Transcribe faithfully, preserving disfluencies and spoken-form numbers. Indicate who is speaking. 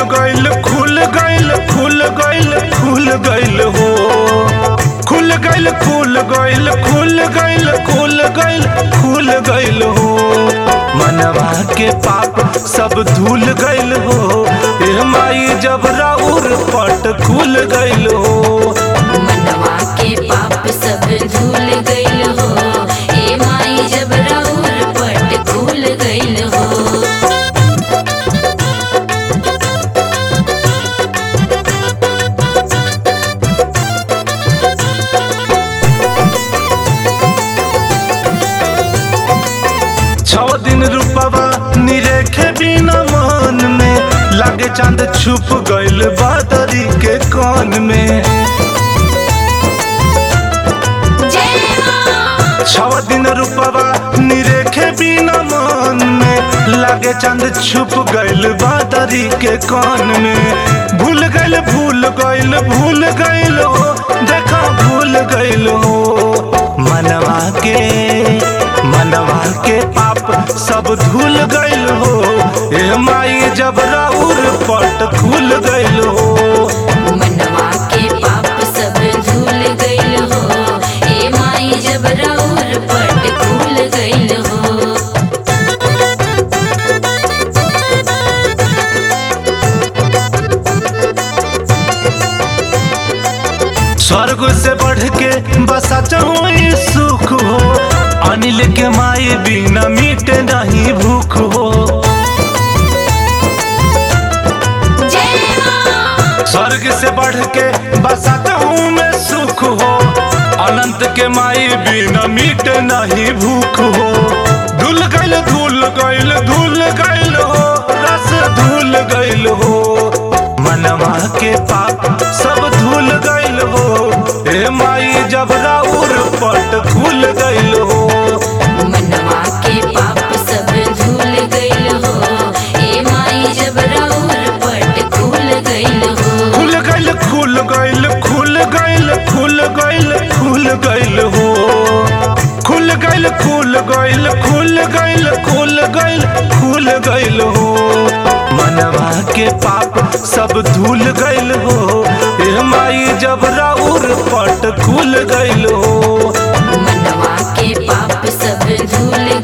Speaker 1: गइल खुल गइल खुल गइल खुल गइल हो खुल गइल खुल गइल खुल गइल खुल गइल खुल गइल हो मनवा के पाप सब धुल गइल हो ए माई जब राउर पट खुल गइल हो
Speaker 2: मनवा के पाप सब धुल गइल हो ए माई जब राउर पट खुल गइल हो।
Speaker 1: छौ दिन रूपवा निरेखे बिना मन में लागे चांद छुप गइल बादरी के कान में। छौ दिन रूपवा निरेखे बिना मन में लागे चांद छुप गइल बादरी के कान में। भूल गइल भूल गइल भूल गइल हो देखा भूल गइल हो मनवा के मनवा के पाप सब धुल गइल हो ए माई जब राउर पट खुल गइल हो
Speaker 2: मनवा के पाप सब धुल गइल हो ए माई जब राउर पट खुल गइल हो।
Speaker 1: स्वर्ग से बढ़ के बसा चाहूँ सुख हो अनिल के माई बिना मीटे नहीं भूख हो। स्वर्ग से बढ़ के बसा चाहूँ मैं सुख हो अनंत के माई बिना मीटे नहीं भूख हो। धुल गइल धुल गइल धुल गइल हो रस धुल गइल हो मनवा के पाप सब धुल गइल हो ए माई जब राउर पट खुल गइल हो
Speaker 2: मनवा के पाप सब धुल गइल हो ए माई जब राउर पट खुल गइल हो।
Speaker 1: खुल गइल खुल गइल खुल गइल खुल गइल खुल गइल हो खुल गइल खुल गइल खुल गइल खुल गइल खुल गइल हो मनवा के पाप सब धुल गइल हो ए माई जब राउर पट खुल गइल हो
Speaker 2: मनवा के पाप सब धुल